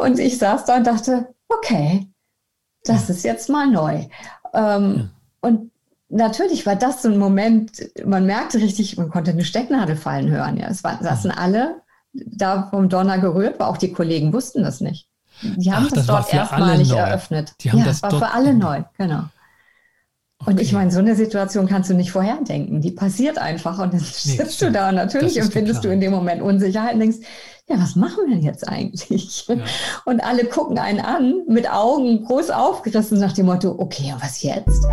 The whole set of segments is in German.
Und ich saß da und dachte, okay, das ist jetzt mal neu. Und natürlich war das so ein Moment, man merkte richtig, man konnte eine Stecknadel fallen hören. Ja. Saßen alle da vom Donner gerührt, aber auch die Kollegen wussten das nicht. Die haben das dort erstmalig eröffnet. Das war für alle neu, genau. Okay. Und ich meine, so eine Situation kannst du nicht vorherdenken. Die passiert einfach und dann sitzt du da und natürlich empfindest du in dem Moment Unsicherheit und denkst, ja, was machen wir denn jetzt eigentlich? Ja. Und alle gucken einen an mit Augen groß aufgerissen nach dem Motto, okay, und was jetzt?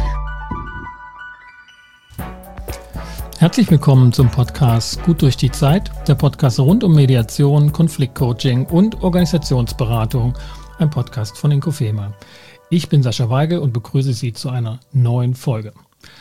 Herzlich willkommen zum Podcast Gut durch die Zeit, der Podcast rund um Mediation, Konfliktcoaching und Organisationsberatung, ein Podcast von Inkofema. Ich bin Sascha Weigel und begrüße Sie zu einer neuen Folge.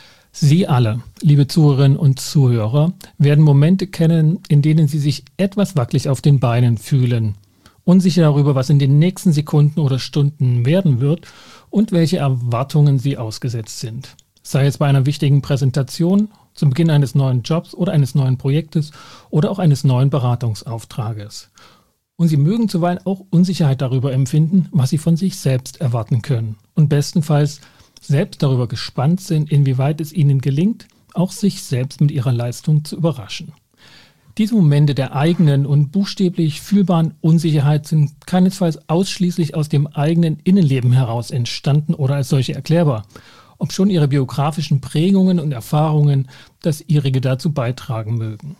Sie alle, liebe Zuhörerinnen und Zuhörer, werden Momente kennen, in denen Sie sich etwas wackelig auf den Beinen fühlen, unsicher darüber, was in den nächsten Sekunden oder Stunden werden wird und welche Erwartungen Sie ausgesetzt sind. Sei es bei einer wichtigen Präsentation, zum Beginn eines neuen Jobs oder eines neuen Projektes oder auch eines neuen Beratungsauftrages. Und Sie mögen zuweilen auch Unsicherheit darüber empfinden, was Sie von sich selbst erwarten können. Und bestenfalls selbst darüber gespannt sind, inwieweit es Ihnen gelingt, auch sich selbst mit Ihrer Leistung zu überraschen. Diese Momente der eigenen und buchstäblich fühlbaren Unsicherheit sind keinesfalls ausschließlich aus dem eigenen Innenleben heraus entstanden oder als solche erklärbar, obschon Ihre biografischen Prägungen und Erfahrungen das Ihrige dazu beitragen mögen.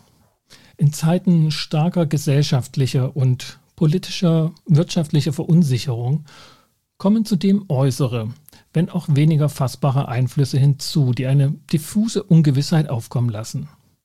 In Zeiten starker gesellschaftlicher und politischer, wirtschaftlicher Verunsicherung kommen zudem äußere, wenn auch weniger fassbare Einflüsse hinzu, die eine diffuse Ungewissheit aufkommen lassen.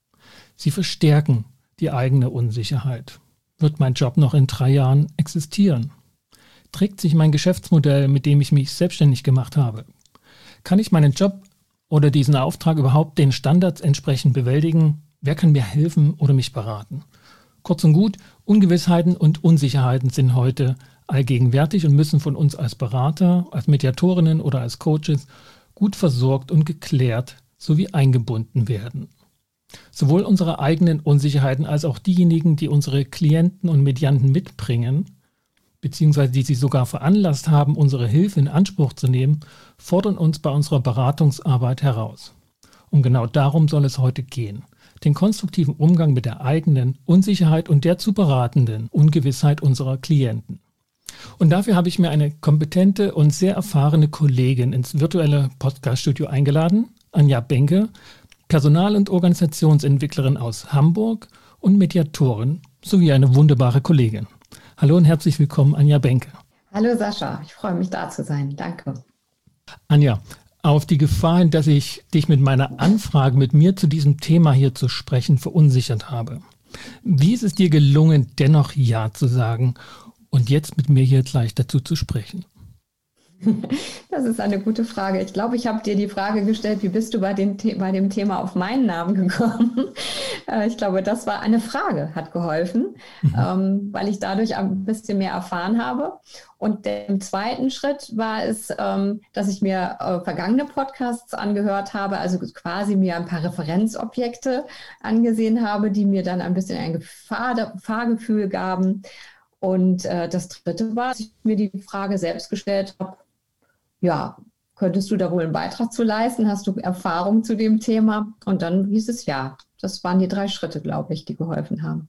Sie verstärken die eigene Unsicherheit. Wird mein Job noch in 3 Jahren existieren? Trägt sich mein Geschäftsmodell, mit dem ich mich selbstständig gemacht habe? Kann ich meinen Job oder diesen Auftrag überhaupt den Standards entsprechend bewältigen? Wer kann mir helfen oder mich beraten? Kurz und gut, Ungewissheiten und Unsicherheiten sind heute allgegenwärtig und müssen von uns als Berater, als Mediatorinnen oder als Coaches gut versorgt und geklärt sowie eingebunden werden. Sowohl unsere eigenen Unsicherheiten als auch diejenigen, die unsere Klienten und Medianten mitbringen, beziehungsweise die sie sogar veranlasst haben, unsere Hilfe in Anspruch zu nehmen, fordern uns bei unserer Beratungsarbeit heraus. Und genau darum soll es heute gehen. Den konstruktiven Umgang mit der eigenen Unsicherheit und der zu beratenden Ungewissheit unserer Klienten. Und dafür habe ich mir eine kompetente und sehr erfahrene Kollegin ins virtuelle Podcaststudio eingeladen, Anja Benke, Personal- und Organisationsentwicklerin aus Hamburg und Mediatorin sowie eine wunderbare Kollegin. Hallo und herzlich willkommen, Anja Benke. Hallo Sascha, ich freue mich da zu sein. Danke. Anja, auf die Gefahr hin, dass ich dich mit meiner Anfrage, mit mir zu diesem Thema hier zu sprechen, verunsichert habe. Wie ist es dir gelungen, dennoch Ja zu sagen und jetzt mit mir hier gleich dazu zu sprechen? Das ist eine gute Frage. Ich glaube, ich habe dir die Frage gestellt, wie bist du bei dem Thema auf meinen Namen gekommen? Ich glaube, das war eine Frage, hat geholfen, weil ich dadurch ein bisschen mehr erfahren habe. Und der zweite Schritt war es, dass ich mir vergangene Podcasts angehört habe, also quasi mir ein paar Referenzobjekte angesehen habe, die mir dann ein bisschen ein Fahrgefühl gaben. Und das dritte war, dass ich mir die Frage selbst gestellt habe, ja, könntest du da wohl einen Beitrag zu leisten? Hast du Erfahrung zu dem Thema? Und dann hieß es ja. Das waren die 3 Schritte, glaube ich, die geholfen haben.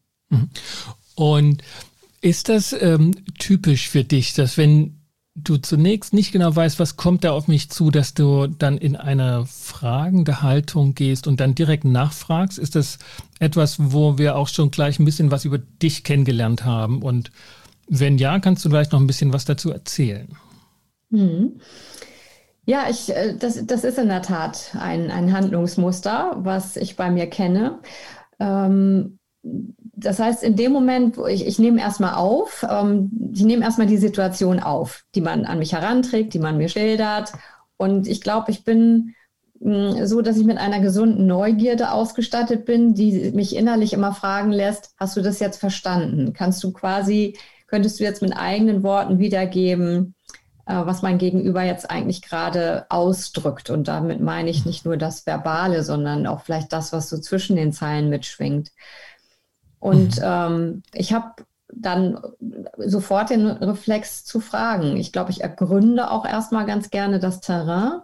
Und ist das typisch für dich, dass wenn du zunächst nicht genau weißt, was kommt da auf mich zu, dass du dann in eine fragende Haltung gehst und dann direkt nachfragst? Ist das etwas, wo wir auch schon gleich ein bisschen was über dich kennengelernt haben? Und wenn ja, kannst du gleich noch ein bisschen was dazu erzählen? Ja, das ist in der Tat ein Handlungsmuster, was ich bei mir kenne. Das heißt, in dem Moment, wo ich nehme erstmal auf, ich nehme erstmal die Situation auf, die man an mich heranträgt, die man mir schildert. Und ich glaube, ich bin so, dass ich mit einer gesunden Neugierde ausgestattet bin, die mich innerlich immer fragen lässt, hast du das jetzt verstanden? Könntest du jetzt mit eigenen Worten wiedergeben, was mein Gegenüber jetzt eigentlich gerade ausdrückt? Und damit meine ich nicht nur das Verbale, sondern auch vielleicht das, was so zwischen den Zeilen mitschwingt. Und ich habe dann sofort den Reflex zu fragen. Ich glaube, ich ergründe auch erstmal ganz gerne das Terrain.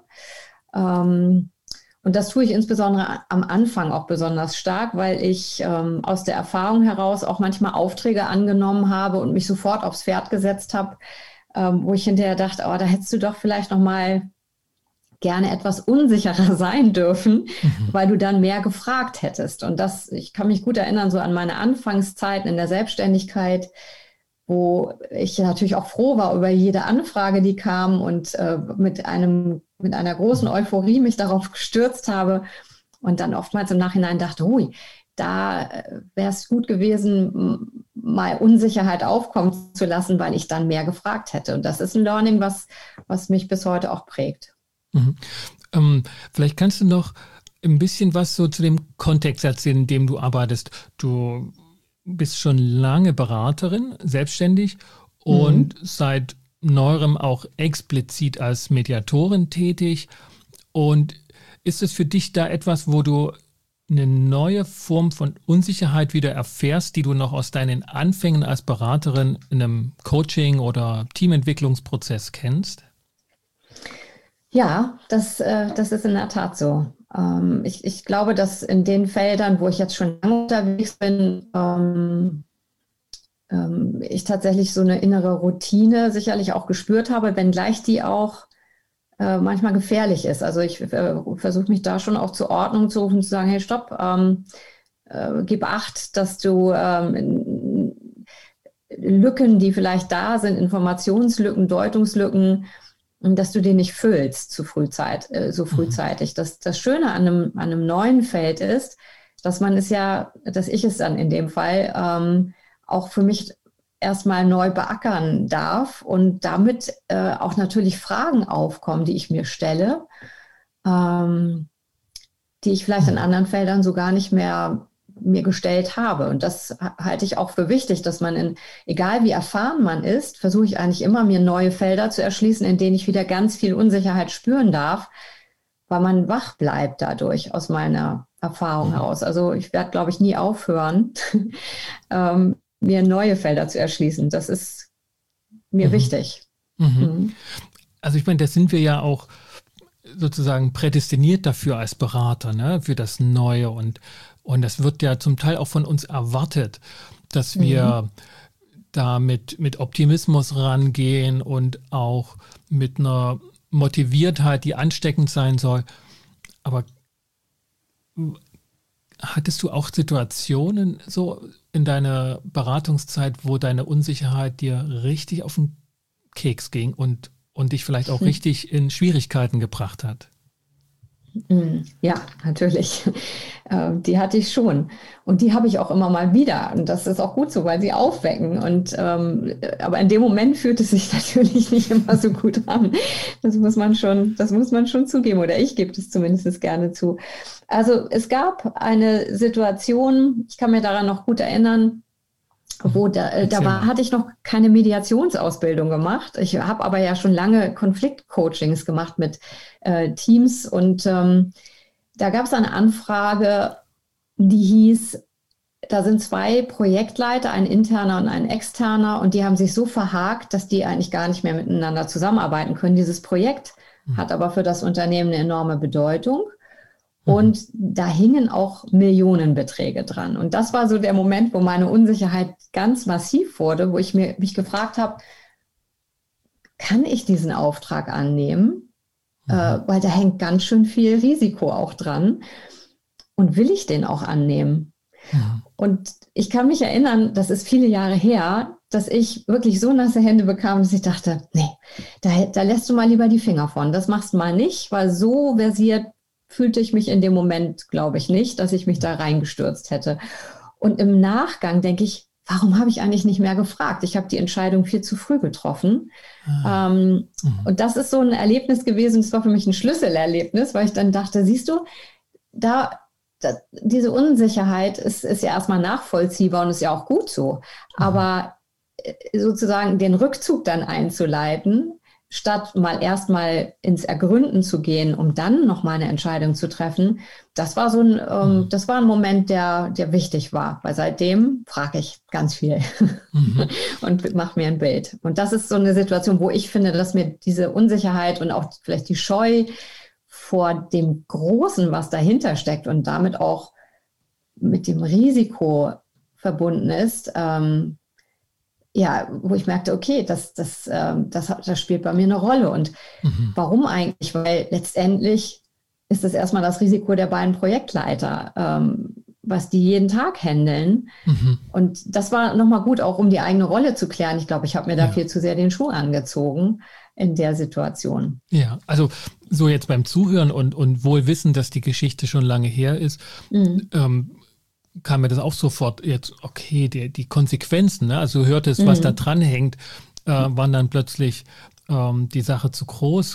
Und das tue ich insbesondere am Anfang auch besonders stark, weil ich aus der Erfahrung heraus auch manchmal Aufträge angenommen habe und mich sofort aufs Pferd gesetzt habe, wo ich hinterher dachte, da hättest du doch vielleicht noch mal gerne etwas unsicherer sein dürfen, weil du dann mehr gefragt hättest. Und ich kann mich gut erinnern, so an meine Anfangszeiten in der Selbstständigkeit, wo ich natürlich auch froh war über jede Anfrage, die kam und mit einer großen Euphorie mich darauf gestürzt habe und dann oftmals im Nachhinein dachte, hui, da wäre es gut gewesen, mal Unsicherheit aufkommen zu lassen, weil ich dann mehr gefragt hätte. Und das ist ein Learning, was mich bis heute auch prägt. Vielleicht kannst du noch ein bisschen was so zu dem Kontext erzählen, in dem du arbeitest. Du bist schon lange Beraterin, selbstständig und seit neuerem auch explizit als Mediatorin tätig. Und ist es für dich da etwas, wo du eine neue Form von Unsicherheit wieder erfährst, die du noch aus deinen Anfängen als Beraterin in einem Coaching- oder Teamentwicklungsprozess kennst? Ja, das ist in der Tat so. Ich glaube, dass in den Feldern, wo ich jetzt schon lange unterwegs bin, ich tatsächlich so eine innere Routine sicherlich auch gespürt habe, wenngleich die auch manchmal gefährlich ist. Also ich versuche mich da schon auch zur Ordnung zu rufen, zu sagen, hey, stopp, gib Acht, dass du Lücken, die vielleicht da sind, Informationslücken, Deutungslücken, dass du den nicht füllst so frühzeitig. Das Schöne an einem neuen Feld ist, dass ich es dann in dem Fall auch für mich erstmal neu beackern darf und damit auch natürlich Fragen aufkommen, die ich mir stelle, die ich vielleicht in anderen Feldern so gar nicht mehr mir gestellt habe. Und das halte ich auch für wichtig, dass man egal wie erfahren man ist, versuche ich eigentlich immer, mir neue Felder zu erschließen, in denen ich wieder ganz viel Unsicherheit spüren darf, weil man wach bleibt dadurch aus meiner Erfahrung heraus. Also ich werde, glaube ich, nie aufhören, mir neue Felder zu erschließen. Das ist mir wichtig. Also ich meine, da sind wir ja auch sozusagen prädestiniert dafür als Berater, ne, für das Neue und das wird ja zum Teil auch von uns erwartet, dass wir da mit Optimismus rangehen und auch mit einer Motiviertheit, die ansteckend sein soll. Aber hattest du auch Situationen so in deiner Beratungszeit, wo deine Unsicherheit dir richtig auf den Keks ging und dich vielleicht auch richtig in Schwierigkeiten gebracht hat? Ja, natürlich. Die hatte ich schon. Und die habe ich auch immer mal wieder. Und das ist auch gut so, weil sie aufwecken. Aber in dem Moment fühlt es sich natürlich nicht immer so gut an. Das muss man schon zugeben. Oder ich gebe es zumindest gerne zu. Also es gab eine Situation, ich kann mir daran noch gut erinnern, wo hatte ich noch keine Mediationsausbildung gemacht. Ich habe aber ja schon lange Konfliktcoachings gemacht mit Teams und da gab es eine Anfrage, die hieß, da sind 2 Projektleiter, ein interner und ein externer und die haben sich so verhakt, dass die eigentlich gar nicht mehr miteinander zusammenarbeiten können. Dieses Projekt hat aber für das Unternehmen eine enorme Bedeutung. Und da hingen auch Millionenbeträge dran. Und das war so der Moment, wo meine Unsicherheit ganz massiv wurde, wo ich mich gefragt habe, kann ich diesen Auftrag annehmen? Weil da hängt ganz schön viel Risiko auch dran. Und will ich den auch annehmen? Und ich kann mich erinnern, das ist viele Jahre her, dass ich wirklich so nasse Hände bekam, dass ich dachte, nee, da lässt du mal lieber die Finger von. Das machst du mal nicht, weil so versiert fühlte ich mich in dem Moment, glaube ich nicht, dass ich mich da reingestürzt hätte. Und im Nachgang denke ich, warum habe ich eigentlich nicht mehr gefragt? Ich habe die Entscheidung viel zu früh getroffen. Und das ist so ein Erlebnis gewesen, das war für mich ein Schlüsselerlebnis, weil ich dann dachte, siehst du, diese Unsicherheit ist ja erstmal nachvollziehbar und ist ja auch gut so. Aber sozusagen den Rückzug dann einzuleiten, statt mal erstmal ins Ergründen zu gehen, um dann nochmal eine Entscheidung zu treffen, das war das war ein Moment, der wichtig war, weil seitdem frage ich ganz viel und mache mir ein Bild. Und das ist so eine Situation, wo ich finde, dass mir diese Unsicherheit und auch vielleicht die Scheu vor dem Großen, was dahinter steckt und damit auch mit dem Risiko verbunden ist, wo ich merkte, okay, das spielt bei mir eine Rolle. Und warum eigentlich? Weil letztendlich ist es erstmal das Risiko der beiden Projektleiter, was die jeden Tag handeln. Und das war nochmal gut, auch um die eigene Rolle zu klären. Ich glaube, ich habe mir da viel zu sehr den Schuh angezogen in der Situation. Ja, also so jetzt beim Zuhören und wohl wissen, dass die Geschichte schon lange her ist, kam mir das auch sofort jetzt, okay, die Konsequenzen, ne? Also du hörtest, was da dran hängt, waren dann plötzlich die Sache zu groß.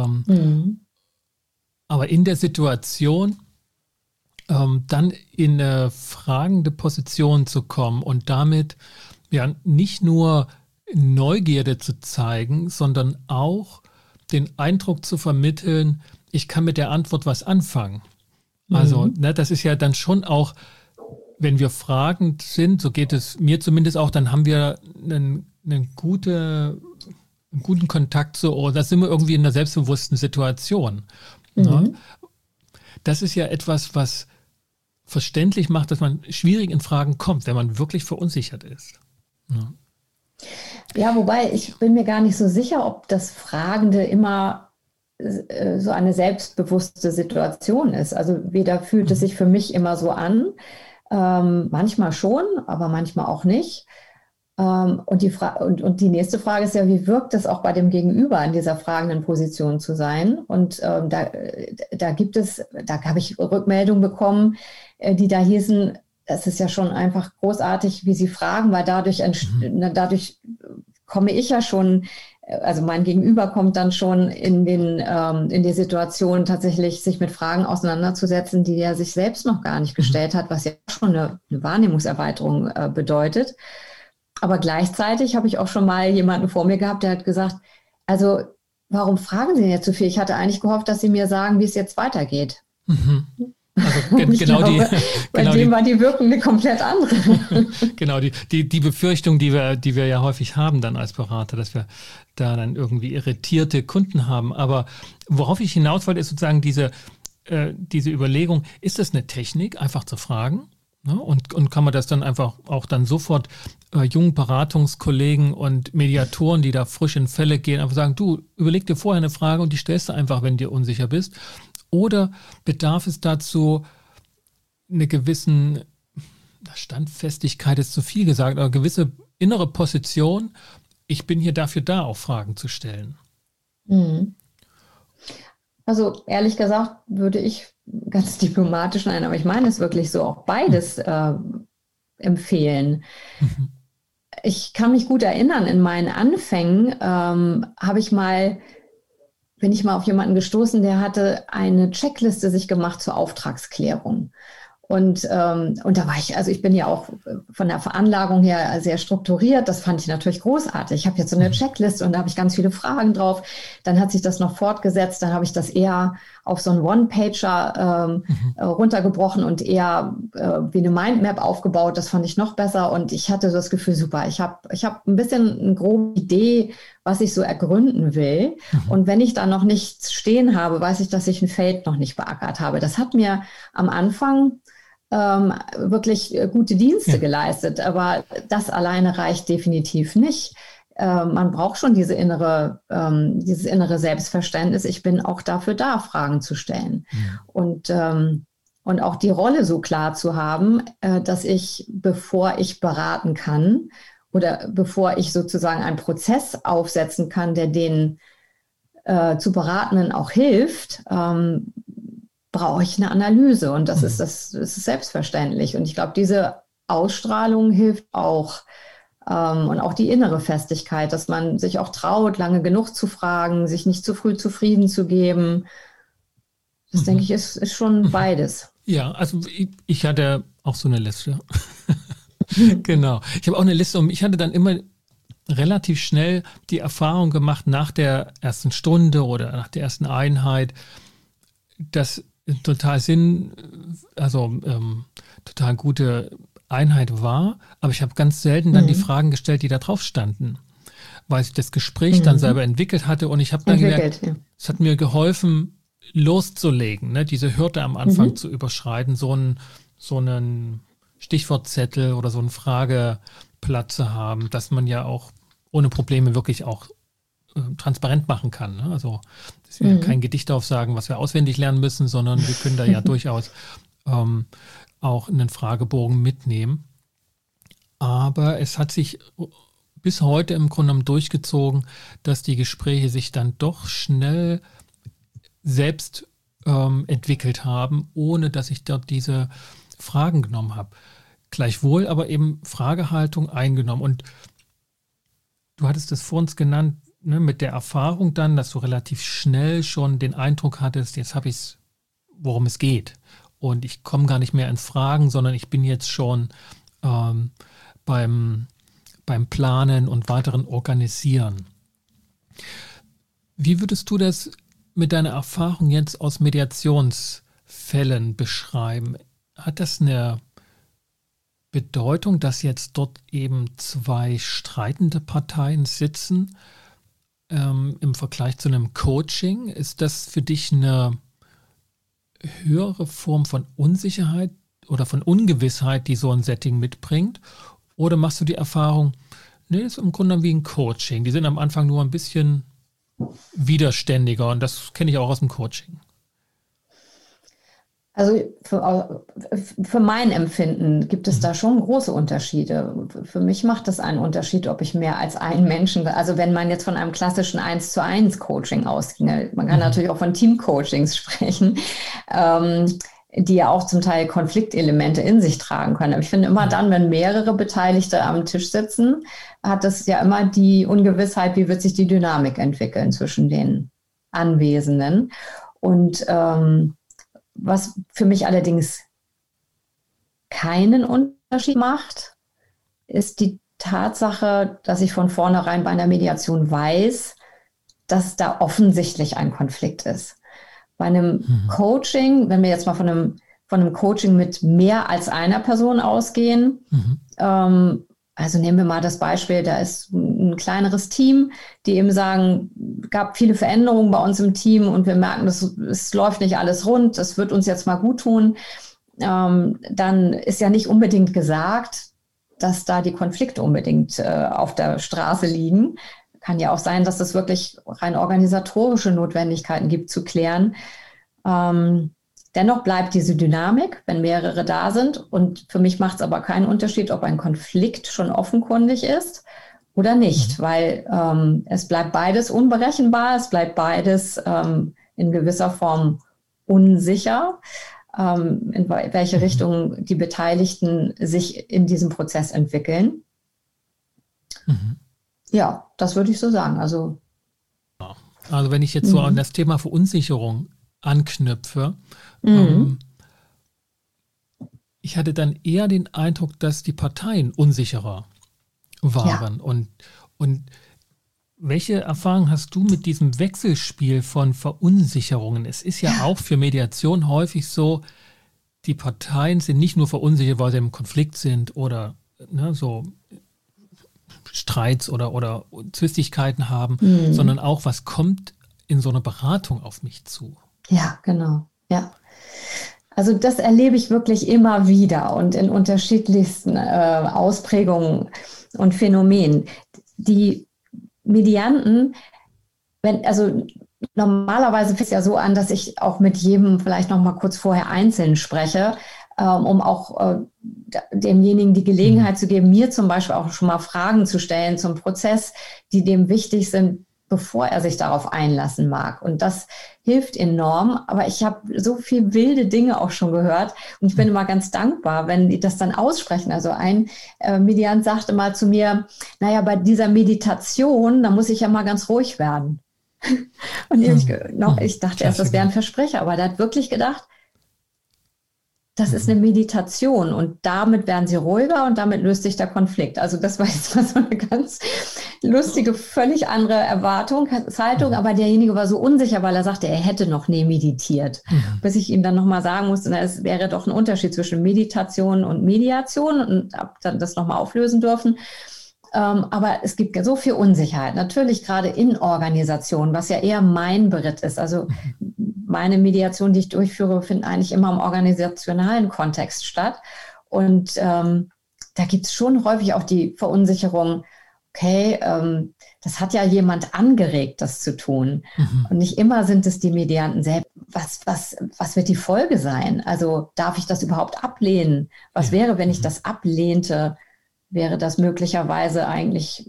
Aber in der Situation dann in eine fragende Position zu kommen und damit ja nicht nur Neugierde zu zeigen, sondern auch den Eindruck zu vermitteln, ich kann mit der Antwort was anfangen. Also das ist ja dann schon auch, wenn wir fragend sind, so geht es mir zumindest auch, dann haben wir einen guten Kontakt zu, da sind wir irgendwie in einer selbstbewussten Situation. Ne? Das ist ja etwas, was verständlich macht, dass man schwierig in Fragen kommt, wenn man wirklich verunsichert ist. Ne? Ja, wobei ich bin mir gar nicht so sicher, ob das Fragende immer so eine selbstbewusste Situation ist. Also weder fühlt es sich für mich immer so an, manchmal schon, aber manchmal auch nicht. Und die nächste Frage ist ja, wie wirkt es auch bei dem Gegenüber in dieser fragenden Position zu sein? Und da habe ich Rückmeldungen bekommen, die da hießen, es ist ja schon einfach großartig, wie Sie fragen, weil dadurch komme ich ja schon, also mein Gegenüber kommt dann schon in die Situation, tatsächlich sich mit Fragen auseinanderzusetzen, die er sich selbst noch gar nicht gestellt hat, was ja schon eine Wahrnehmungserweiterung bedeutet. Aber gleichzeitig habe ich auch schon mal jemanden vor mir gehabt, der hat gesagt, also warum fragen Sie denn jetzt so viel? Ich hatte eigentlich gehofft, dass Sie mir sagen, wie es jetzt weitergeht. Also bei dem war die Wirkung eine komplett andere. Genau, die Befürchtung, die wir ja häufig haben dann als Berater, dass wir da dann irgendwie irritierte Kunden haben. Aber worauf ich hinaus wollte, ist sozusagen diese Überlegung, ist das eine Technik, einfach zu fragen? Ne? Und kann man das dann einfach auch dann sofort jungen Beratungskollegen und Mediatoren, die da frisch in Fälle gehen, einfach sagen, du, überleg dir vorher eine Frage und die stellst du einfach, wenn du unsicher bist. Oder bedarf es dazu eine gewissen Standfestigkeit, ist zu viel gesagt, aber gewisse innere Position, ich bin hier dafür da, auch Fragen zu stellen? Also ehrlich gesagt würde ich ganz diplomatisch, nein, aber ich meine es wirklich so, auch beides empfehlen. Ich kann mich gut erinnern, in meinen Anfängen bin ich mal auf jemanden gestoßen, der hatte eine Checkliste sich gemacht zur Auftragsklärung. Und da war ich bin ja auch von der Veranlagung her sehr strukturiert. Das fand ich natürlich großartig. Ich habe jetzt so eine Checkliste und da habe ich ganz viele Fragen drauf. Dann hat sich das noch fortgesetzt. Dann habe ich das eher auf so einen One-Pager runtergebrochen und eher wie eine Mindmap aufgebaut. Das fand ich noch besser. Und ich hatte so das Gefühl, super, ich hab ein bisschen eine grobe Idee, was ich so ergründen will. Und wenn ich da noch nichts stehen habe, weiß ich, dass ich ein Feld noch nicht beackert habe. Das hat mir am Anfang wirklich gute Dienste geleistet. Aber das alleine reicht definitiv nicht. Man braucht schon dieses innere Selbstverständnis. Ich bin auch dafür da, Fragen zu stellen. Und auch die Rolle so klar zu haben, dass ich, bevor ich beraten kann oder bevor ich sozusagen einen Prozess aufsetzen kann, der den zu Beratenden auch hilft, brauche ich eine Analyse. Und das ist selbstverständlich. Und ich glaube, diese Ausstrahlung hilft auch. Und auch die innere Festigkeit, dass man sich auch traut, lange genug zu fragen, sich nicht zu früh zufrieden zu geben. Das denke ich, ist schon beides. Ja, also ich hatte auch so eine Liste. Genau. Ich habe auch eine Liste und ich hatte dann immer relativ schnell die Erfahrung gemacht nach der ersten Stunde oder nach der ersten Einheit, dass total total gute Einheit war, aber ich habe ganz selten dann die Fragen gestellt, die da drauf standen, weil sich das Gespräch dann selber entwickelt hatte und ich habe dann gemerkt, es hat mir geholfen, loszulegen, ne, diese Hürde am Anfang zu überschreiten, so einen Stichwortzettel oder so einen Frageplatz zu haben, dass man ja auch ohne Probleme wirklich auch transparent machen kann. Ne? Also dass wir kein Gedicht aufsagen, was wir auswendig lernen müssen, sondern wir können da ja durchaus auch einen Fragebogen mitnehmen. Aber es hat sich bis heute im Grunde genommen durchgezogen, dass die Gespräche sich dann doch schnell selbst entwickelt haben, ohne dass ich dort diese Fragen genommen habe. Gleichwohl aber eben Fragehaltung eingenommen. Und du hattest es vor uns genannt, ne, mit der Erfahrung dann, dass du relativ schnell schon den Eindruck hattest, jetzt habe ich es, worum es geht. Und ich komme gar nicht mehr ins Fragen, sondern ich bin jetzt schon beim Planen und weiteren Organisieren. Wie würdest du das mit deiner Erfahrung jetzt aus Mediationsfällen beschreiben? Hat das eine Bedeutung, dass jetzt dort eben zwei streitende Parteien sitzen im Vergleich zu einem Coaching? Ist das für dich eine höhere Form von Unsicherheit oder von Ungewissheit, die so ein Setting mitbringt? Oder machst du die Erfahrung, nee, das ist im Grunde wie ein Coaching. Die sind am Anfang nur ein bisschen widerständiger und das kenne ich auch aus dem Coaching. Also für mein Empfinden gibt es da schon große Unterschiede. Für mich macht das einen Unterschied, ob ich mehr als einen Menschen, also wenn man jetzt von einem klassischen 1:1 Coaching ausginge, man kann natürlich auch von Teamcoachings sprechen, die ja auch zum Teil Konfliktelemente in sich tragen können. Aber ich finde immer dann, wenn mehrere Beteiligte am Tisch sitzen, hat das ja immer die Ungewissheit, wie wird sich die Dynamik entwickeln zwischen den Anwesenden. Und was für mich allerdings keinen Unterschied macht, ist die Tatsache, dass ich von vornherein bei einer Mediation weiß, dass da offensichtlich ein Konflikt ist. Bei einem Coaching, wenn wir jetzt mal von einem Coaching mit mehr als einer Person ausgehen, also nehmen wir mal das Beispiel, da ist ein kleineres Team, die eben sagen, gab viele Veränderungen bei uns im Team und wir merken, es läuft nicht alles rund, das wird uns jetzt mal gut tun. Dann ist ja nicht unbedingt gesagt, dass da die Konflikte unbedingt auf der Straße liegen. Kann ja auch sein, dass es wirklich rein organisatorische Notwendigkeiten gibt zu klären. Dennoch bleibt diese Dynamik, wenn mehrere da sind. Und für mich macht es aber keinen Unterschied, ob ein Konflikt schon offenkundig ist oder nicht, weil es bleibt beides unberechenbar, es bleibt beides in gewisser Form unsicher, in welche Richtung die Beteiligten sich in diesem Prozess entwickeln. Ja, das würde ich so sagen. Also wenn ich jetzt so an das Thema Verunsicherung anknüpfe, ich hatte dann eher den Eindruck, dass die Parteien unsicherer waren. Ja. Und welche Erfahrung hast du mit diesem Wechselspiel von Verunsicherungen? Es ist ja auch für Mediation häufig so, die Parteien sind nicht nur verunsichert, weil sie im Konflikt sind oder so Streits oder Zwistigkeiten haben, sondern auch, was kommt in so einer Beratung auf mich zu? Ja, genau. Ja. Also das erlebe ich wirklich immer wieder und in unterschiedlichsten Ausprägungen und Phänomenen. Die Medianten, normalerweise fängt es ja so an, dass ich auch mit jedem vielleicht noch mal kurz vorher einzeln spreche, um auch demjenigen die Gelegenheit zu geben, mir zum Beispiel auch schon mal Fragen zu stellen zum Prozess, die dem wichtig sind, bevor er sich darauf einlassen mag. Und das hilft enorm. Aber ich habe so viel wilde Dinge auch schon gehört. Und ich bin immer ganz dankbar, wenn die das dann aussprechen. Also ein Mediant sagte mal zu mir, naja, bei dieser Meditation, da muss ich ja mal ganz ruhig werden. Und ich dachte erst, das wäre ein Versprecher. Aber der hat wirklich gedacht, das ist eine Meditation und damit werden sie ruhiger und damit löst sich der Konflikt. Also das war jetzt mal so eine ganz lustige, völlig andere Erwartungshaltung, aber derjenige war so unsicher, weil er sagte, er hätte noch nie meditiert. Bis ich ihm dann nochmal sagen musste, es wäre doch ein Unterschied zwischen Meditation und Mediation und habe dann das nochmal auflösen dürfen. Aber es gibt so viel Unsicherheit, natürlich gerade in Organisationen, was ja eher mein Beritt ist. Also meine Mediation, die ich durchführe, finden eigentlich immer im organisationalen Kontext statt. Und da gibt es schon häufig auch die Verunsicherung, okay, das hat ja jemand angeregt, das zu tun. Und nicht immer sind es die Medianten selbst. Was wird die Folge sein? Also darf ich das überhaupt ablehnen? Was wäre, wenn ich das ablehnte? Wäre das möglicherweise eigentlich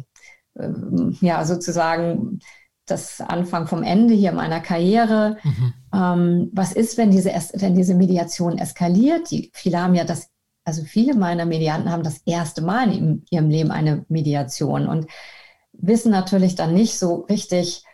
sozusagen das Anfang vom Ende hier meiner Karriere? Was ist, wenn diese Mediation eskaliert? Viele meiner Medianten haben das erste Mal in ihrem Leben eine Mediation und wissen natürlich dann nicht so richtig,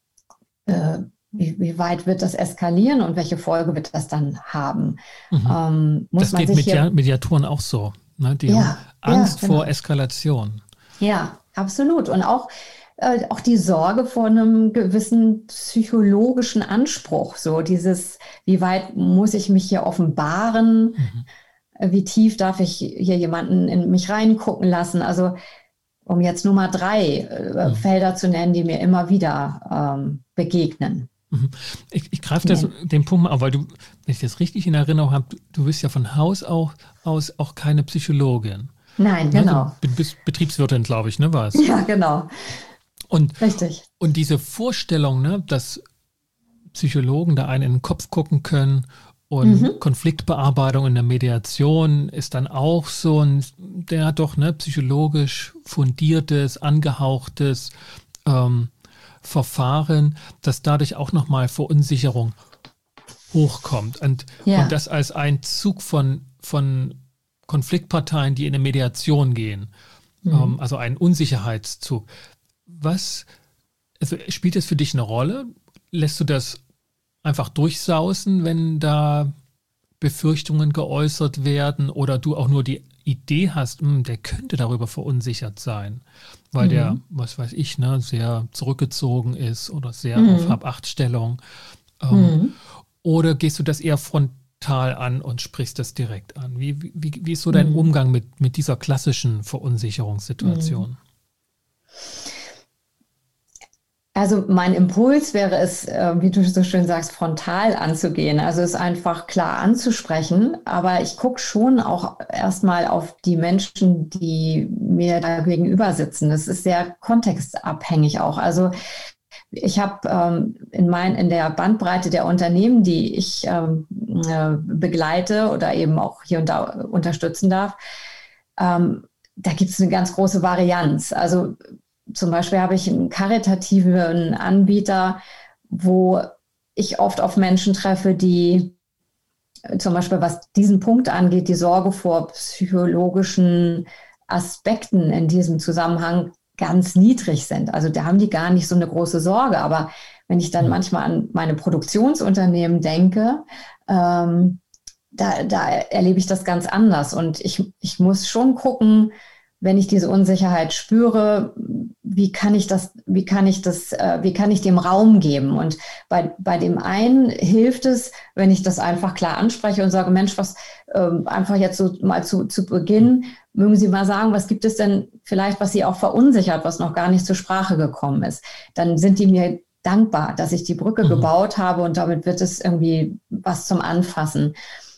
wie weit wird das eskalieren und welche Folge wird das dann haben. Das geht mit Mediatoren auch so. Ne? Die haben Angst vor Eskalation. Ja, absolut. Und auch die Sorge vor einem gewissen psychologischen Anspruch. So dieses, wie weit muss ich mich hier offenbaren? Wie tief darf ich hier jemanden in mich reingucken lassen? Also um jetzt nur mal 3 Felder zu nennen, die mir immer wieder begegnen. Ich greife den Punkt mal auf, weil wenn ich das richtig in Erinnerung habe, du bist ja von Haus aus auch keine Psychologin. Nein, genau. Du bist Betriebswirtin, glaube ich, ne, war's? Ja, genau. Richtig. Und diese Vorstellung, ne, dass Psychologen da einen in den Kopf gucken können und Konfliktbearbeitung in der Mediation ist dann auch so psychologisch fundiertes, angehauchtes Verfahren, dass dadurch auch nochmal Verunsicherung hochkommt. Und das als ein Zug von Konfliktparteien, die in eine Mediation gehen. Also ein Unsicherheitszug. Spielt das für dich eine Rolle? Lässt du das einfach durchsausen, wenn da Befürchtungen geäußert werden oder du auch nur die Idee hast, der könnte darüber verunsichert sein, weil der, was weiß ich, sehr zurückgezogen ist oder sehr auf Hab-Acht-Stellung. Oder gehst du das eher frontal an und sprichst das direkt an? Wie ist so dein Umgang mit dieser klassischen Verunsicherungssituation? Also mein Impuls wäre es, wie du so schön sagst, frontal anzugehen. Also es einfach klar anzusprechen. Aber ich gucke schon auch erstmal auf die Menschen, die mir da gegenüber sitzen. Das ist sehr kontextabhängig auch. Also ich habe in der Bandbreite der Unternehmen, die ich begleite oder eben auch hier und da unterstützen darf, da gibt es eine ganz große Varianz. Also zum Beispiel habe ich einen karitativen Anbieter, wo ich oft auf Menschen treffe, die zum Beispiel, was diesen Punkt angeht, die Sorge vor psychologischen Aspekten in diesem Zusammenhang ganz niedrig sind. Also da haben die gar nicht so eine große Sorge. Aber wenn ich dann manchmal an meine Produktionsunternehmen denke, da erlebe ich das ganz anders. Und ich muss schon gucken, wenn ich diese Unsicherheit spüre, wie kann ich dem Raum geben? Und bei dem einen hilft es, wenn ich das einfach klar anspreche und sage, Mensch, einfach jetzt so mal zu Beginn, mögen Sie mal sagen, was gibt es denn vielleicht, was Sie auch verunsichert, was noch gar nicht zur Sprache gekommen ist? Dann sind die mir dankbar, dass ich die Brücke gebaut habe und damit wird es irgendwie was zum Anfassen.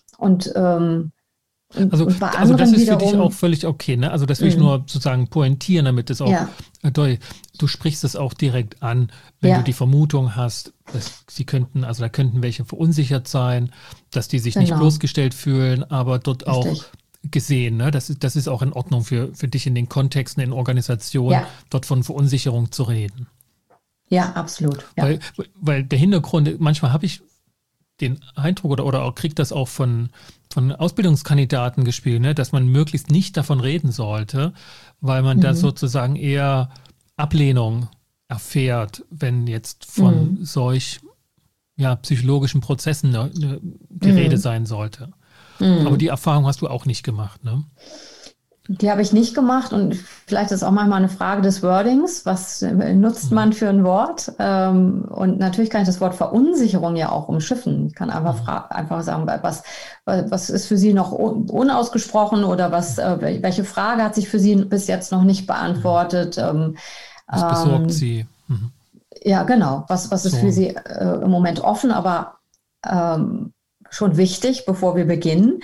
Also das ist für dich auch völlig okay, ne? Also das will ich nur sozusagen pointieren, damit es auch du sprichst es auch direkt an, wenn du die Vermutung hast, dass da könnten welche verunsichert sein, dass die sich nicht bloßgestellt fühlen, aber dort auch gesehen, ne? Das ist auch in Ordnung für dich in den Kontexten, in Organisationen, dort von Verunsicherung zu reden. Ja, absolut. Ja. Weil der Hintergrund, manchmal habe ich den Eindruck oder auch kriegt das auch von Ausbildungskandidaten gespielt, ne, dass man möglichst nicht davon reden sollte, weil man da sozusagen eher Ablehnung erfährt, wenn jetzt von solch psychologischen Prozessen die Rede sein sollte. Aber die Erfahrung hast du auch nicht gemacht, ne? Die habe ich nicht gemacht und vielleicht ist auch manchmal eine Frage des Wordings. Was nutzt man für ein Wort? Und natürlich kann ich das Wort Verunsicherung ja auch umschiffen. Ich kann einfach sagen, was ist für Sie noch unausgesprochen oder welche Frage hat sich für Sie bis jetzt noch nicht beantwortet? Was besorgt Sie? Ja, genau. Was ist für Sie im Moment offen, aber schon wichtig, bevor wir beginnen?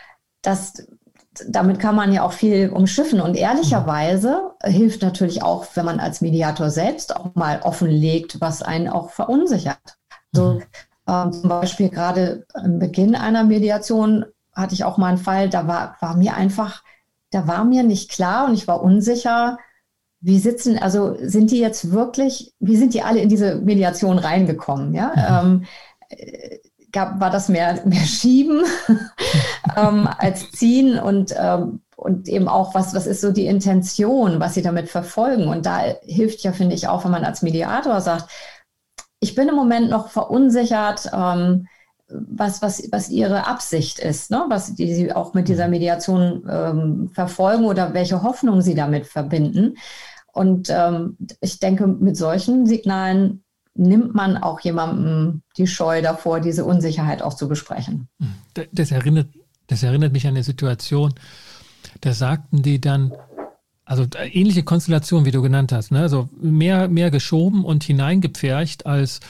Damit kann man ja auch viel umschiffen und ehrlicherweise hilft natürlich auch, wenn man als Mediator selbst auch mal offenlegt, was einen auch verunsichert. So, zum Beispiel gerade am Beginn einer Mediation hatte ich auch mal einen Fall, da war mir nicht klar und ich war unsicher, wie sind die jetzt wirklich, wie sind die alle in diese Mediation reingekommen, ja? War das mehr Schieben als Ziehen und eben auch, was ist so die Intention, was Sie damit verfolgen. Und da hilft ja, finde ich, auch, wenn man als Mediator sagt, ich bin im Moment noch verunsichert, was Ihre Absicht ist, ne? Die Sie auch mit dieser Mediation verfolgen oder welche Hoffnung Sie damit verbinden. Und ich denke, mit solchen Signalen nimmt man auch jemandem die Scheu davor, diese Unsicherheit auch zu besprechen. Das erinnert mich an eine Situation, da sagten die dann, also ähnliche Konstellation, wie du genannt hast, ne? Also mehr geschoben und hineingepfercht als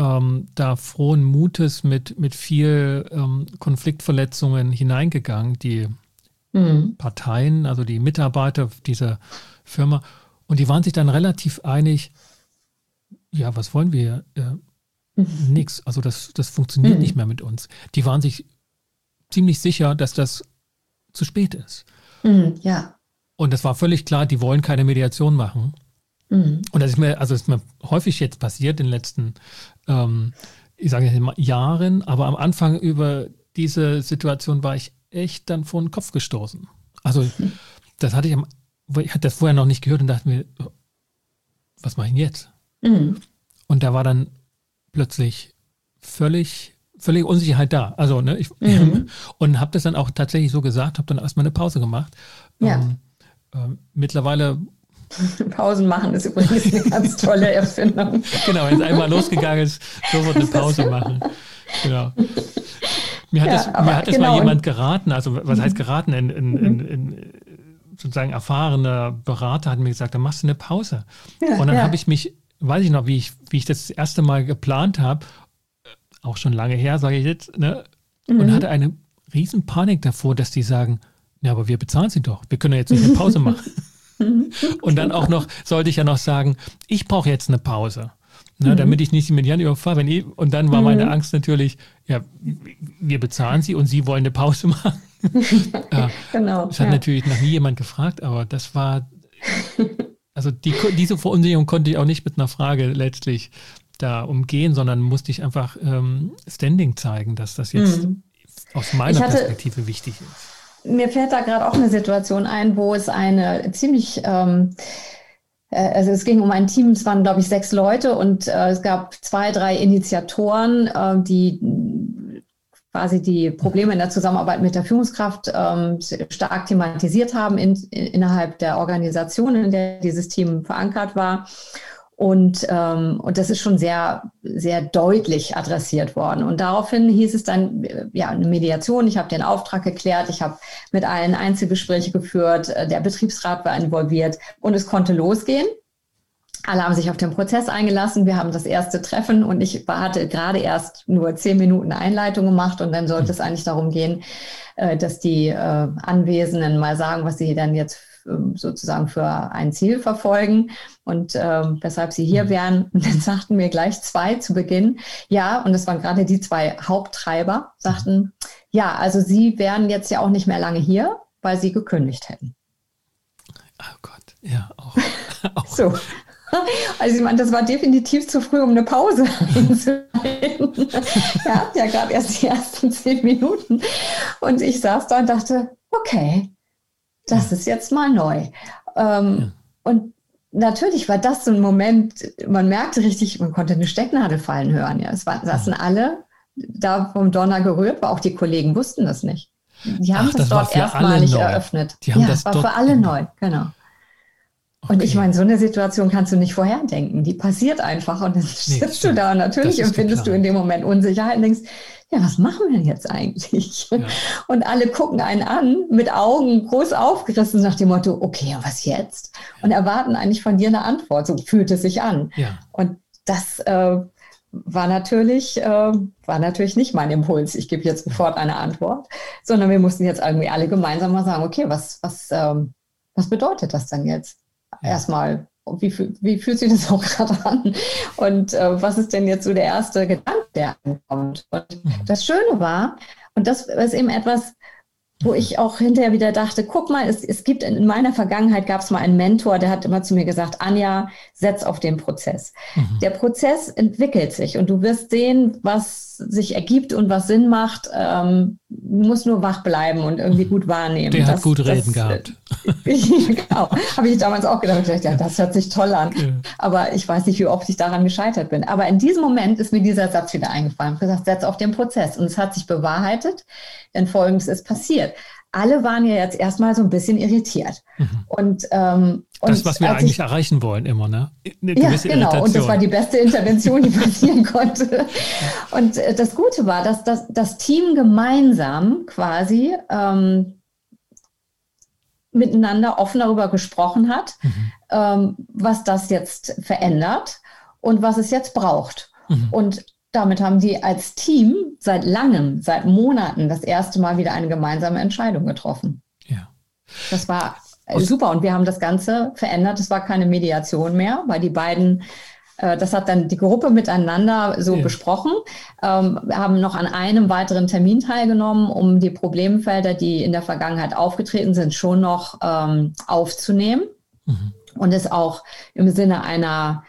da frohen Mutes mit viel Konfliktverletzungen hineingegangen, die Parteien, also die Mitarbeiter dieser Firma, und die waren sich dann relativ einig, ja, was wollen wir? Nix. Also das funktioniert nicht mehr mit uns. Die waren sich ziemlich sicher, dass das zu spät ist. Ja. Und das war völlig klar, die wollen keine Mediation machen. Und das ist mir häufig jetzt passiert in den letzten, ich sage jetzt mal Jahren, aber am Anfang über diese Situation war ich echt dann vor den Kopf gestoßen. Also ich hatte das vorher noch nicht gehört und dachte mir, was mache ich denn jetzt? Und da war dann plötzlich völlig Unsicherheit da. Also, ne, und habe das dann auch tatsächlich so gesagt, habe dann erstmal eine Pause gemacht. Ja. Mittlerweile. Pausen machen ist übrigens eine ganz tolle Erfindung. Genau, wenn es einmal losgegangen ist, sofort eine Pause machen. Genau. Mir hat das mal jemand geraten, also was heißt geraten? In sozusagen erfahrener Berater hat mir gesagt, dann machst du eine Pause. Ja, und dann habe ich mich, weiß ich noch, wie ich das erste Mal geplant habe, auch schon lange her, sage ich jetzt, ne? Und hatte eine riesen Panik davor, dass die sagen, ja, aber wir bezahlen sie doch, wir können ja jetzt nicht eine Pause machen. Und dann auch noch, sollte ich ja noch sagen, ich brauche jetzt eine Pause, ne, damit ich nicht die Medianen überfahre. Und dann war meine Angst natürlich, ja, wir bezahlen sie und sie wollen eine Pause machen. Genau. Das hat natürlich noch nie jemand gefragt, aber das war, also diese Verunsicherung konnte ich auch nicht mit einer Frage letztlich da umgehen, sondern musste ich einfach Standing zeigen, dass das jetzt aus meiner Perspektive wichtig ist. Mir fällt da gerade auch eine Situation ein, wo es eine ziemlich, also es ging um ein Team, es waren, glaube ich, 6 Leute und es gab 2, 3 Initiatoren, die quasi die Probleme in der Zusammenarbeit mit der Führungskraft stark thematisiert haben innerhalb der Organisation, in der dieses Team verankert war. Und das ist schon sehr, sehr deutlich adressiert worden. Und daraufhin hieß es dann, ja, eine Mediation. Ich habe den Auftrag geklärt. Ich habe mit allen Einzelgespräche geführt. Der Betriebsrat war involviert und es konnte losgehen. Alle haben sich auf den Prozess eingelassen. Wir haben das erste Treffen und ich hatte gerade erst nur 10 Minuten Einleitung gemacht und dann sollte es eigentlich darum gehen, dass die Anwesenden mal sagen, was sie dann jetzt sozusagen für ein Ziel verfolgen und weshalb sie hier wären. Und dann sagten mir gleich 2 zu Beginn, ja, und das waren gerade die 2 Haupttreiber, sagten, ja, also sie wären jetzt ja auch nicht mehr lange hier, weil sie gekündigt hätten. Oh Gott, ja, auch. So. Also ich meine, das war definitiv zu früh, um eine Pause einzuleiten. Ja, gerade erst die ersten 10 Minuten. Und ich saß da und dachte, okay, das ist jetzt mal neu. Und natürlich war das so ein Moment, man merkte richtig, man konnte eine Stecknadel fallen hören. Ja. Saßen alle da vom Donner gerührt, aber auch die Kollegen wussten das nicht. Die haben das dort erstmalig eröffnet. Das war für alle neu, genau. Okay. Und ich meine, so eine Situation kannst du nicht vorherdenken. Die passiert einfach und dann sitzt du da und natürlich empfindest du in dem Moment Unsicherheit und denkst, ja, was machen wir denn jetzt eigentlich? Ja. Und alle gucken einen an mit Augen groß aufgerissen nach dem Motto, okay, und was jetzt? Und erwarten eigentlich von dir eine Antwort. So fühlt es sich an. Ja. Und das war natürlich nicht mein Impuls. Ich gebe jetzt sofort eine Antwort, sondern wir mussten jetzt irgendwie alle gemeinsam mal sagen, okay, was bedeutet das denn jetzt? Erstmal, wie fühlt sich das auch gerade an? Und was ist denn jetzt so der erste Gedanke, der ankommt? Und das Schöne war, und das ist eben etwas, wo ich auch hinterher wieder dachte, guck mal, es gibt in meiner Vergangenheit gab es mal einen Mentor, der hat immer zu mir gesagt, Anja, setz auf den Prozess. Der Prozess entwickelt sich und du wirst sehen, was sich ergibt und was Sinn macht. Du musst nur wach bleiben und irgendwie gut wahrnehmen. Der hat gut reden gehabt. Genau, habe ich damals auch gedacht. Ja, das hört sich toll an. Ja. Aber ich weiß nicht, wie oft ich daran gescheitert bin. Aber in diesem Moment ist mir dieser Satz wieder eingefallen. Ich habe gesagt, setz auf den Prozess. Und es hat sich bewahrheitet, denn Folgendes ist passiert. Alle waren ja jetzt erstmal so ein bisschen irritiert. Und das, was wir eigentlich erreichen wollen, immer, ne? Eine gewisse Irritation. Und das war die beste Intervention, die passieren konnte. Und das Gute war, dass das Team gemeinsam quasi miteinander offen darüber gesprochen hat, was das jetzt verändert und was es jetzt braucht. Und damit haben die als Team seit Monaten das erste Mal wieder eine gemeinsame Entscheidung getroffen. Ja. Das war super und wir haben das Ganze verändert. Es war keine Mediation mehr, weil die beiden, das hat dann die Gruppe miteinander so besprochen. Wir haben noch an einem weiteren Termin teilgenommen, um die Problemfelder, die in der Vergangenheit aufgetreten sind, schon noch aufzunehmen und es auch im Sinne einer